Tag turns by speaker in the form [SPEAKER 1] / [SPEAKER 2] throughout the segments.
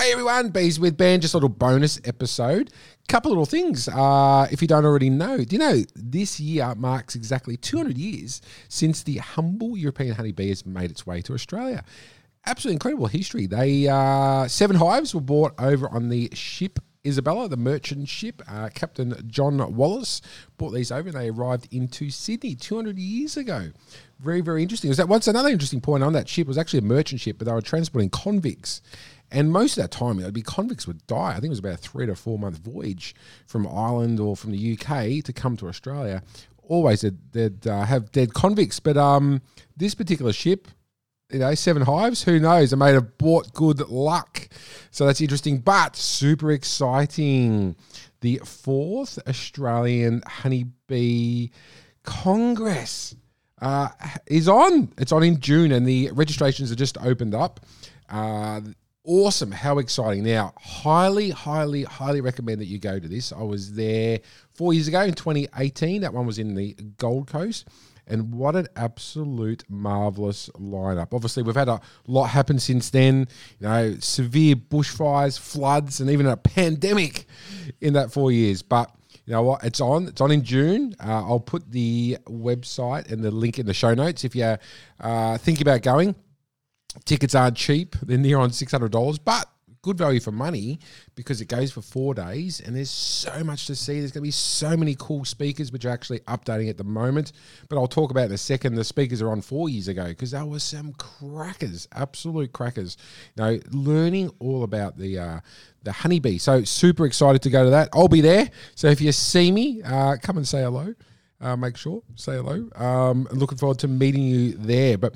[SPEAKER 1] Hey everyone, Bees with Ben, just a little bonus episode. Couple little things, if you don't already know. Do you know this year marks exactly 200 years since the humble European honeybee has made its way to Australia? Absolutely incredible history. 7 hives were brought over on the ship Isabella, the merchant ship. Captain John Wallace brought these over and they arrived into Sydney 200 years ago. Very, very interesting. What's another interesting point on that ship was actually a merchant ship, but they were transporting convicts. And most of that time, it'd be convicts would die. I think it was about a 3 to 4 month voyage from Ireland or from the UK to come to Australia. Always they'd have dead convicts. But this particular ship, 7 hives, who knows? They may have brought good luck. So that's interesting, but super exciting. The 4th Australian Honeybee Congress is on. It's on in June and the registrations are just opened up. Awesome. How exciting. Now, highly recommend that you go to this. I was there 4 years ago in 2018. That one was in the Gold Coast. And what an absolute marvellous lineup. Obviously, we've had a lot happen since then. Severe bushfires, floods, and even a pandemic in that 4 years. But you know what? It's on. It's on in June. I'll put the website and the link in the show notes if you think about going. Tickets aren't cheap. They're near on $600, but good value for money because it goes for 4 days and there's so much to see. There's going to be so many cool speakers, which are actually updating at the moment. But I'll talk about in a second. The speakers are on 4 years ago because there were some crackers, absolute crackers. Learning all about the honeybee. So super excited to go to that. I'll be there. So if you see me, come and say hello. Make sure, say hello. Looking forward to meeting you there. But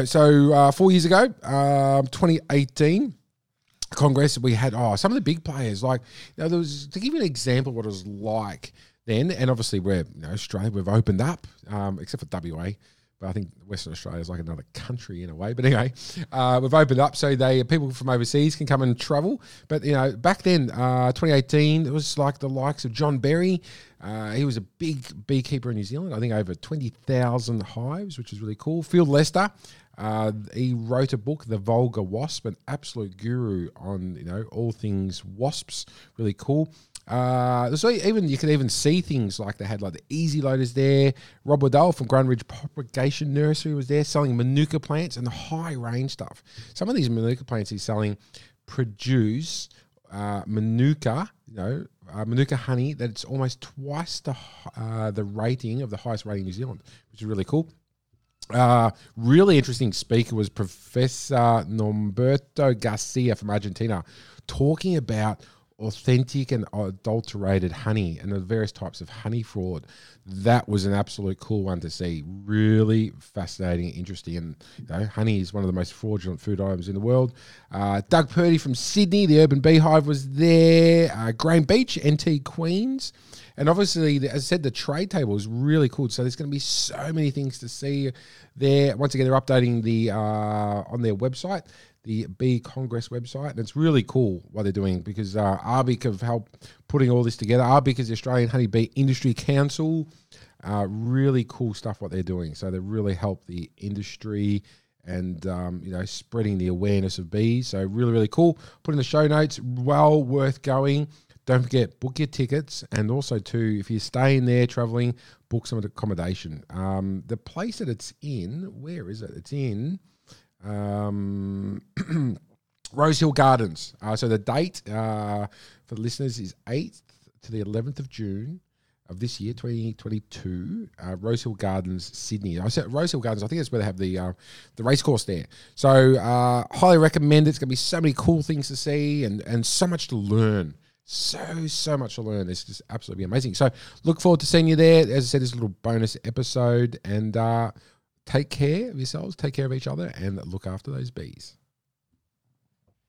[SPEAKER 1] 4 years ago, 2018 Congress, we had some of the big players. There was, to give you an example of what it was like then, and obviously we're Australia, we've opened up, except for WA. But I think Western Australia is like another country in a way. But anyway, we've opened up so people from overseas can come and travel. But, back then, 2018, it was like the likes of John Berry. He was a big beekeeper in New Zealand. I think over 20,000 hives, which is really cool. Phil Lester, he wrote a book, The Vulgar Wasp, an absolute guru on, all things wasps. Really cool. So you could even see things like they had the easy loaders there. Rob Waddell from Grand Ridge Propagation Nursery was there selling manuka plants and the high range stuff. Some of these manuka plants he's selling produce manuka, manuka honey that's almost twice the rating of the highest rating in New Zealand, which is really cool. Really interesting speaker was Professor Norberto Garcia from Argentina, talking about authentic and adulterated honey and the various types of honey fraud. That was an absolute cool one to see. Really fascinating, interesting. And honey is one of the most fraudulent food items in the world. Doug Purdy from Sydney, the Urban Beehive was there. Graham Beach, NT Queens. And obviously, as I said, the trade table is really cool. So there's going to be so many things to see there. Once again, they're updating on their website, the Bee Congress website, and it's really cool what they're doing because ARBIC have helped putting all this together. ARBIC is the Australian Honeybee Industry Council. Really cool stuff what they're doing. So they really help the industry and spreading the awareness of bees. So really, really cool. Put in the show notes. Well worth going. Don't forget, book your tickets, and also too, if you're staying there, traveling, book some accommodation. The place that it's in, where is it? It's in Rose Hill Gardens. So the date for the listeners is 8th to the 11th of June of this year, 2022. Rose Hill Gardens, Sydney. I said Rose Hill Gardens. I think that's where they have the race course there. So highly recommend it. It's going to be so many cool things to see and so much to learn. So much to learn. It's just absolutely amazing. So look forward to seeing you there. As I said, this little bonus episode, and take care of yourselves, take care of each other, and look after those bees.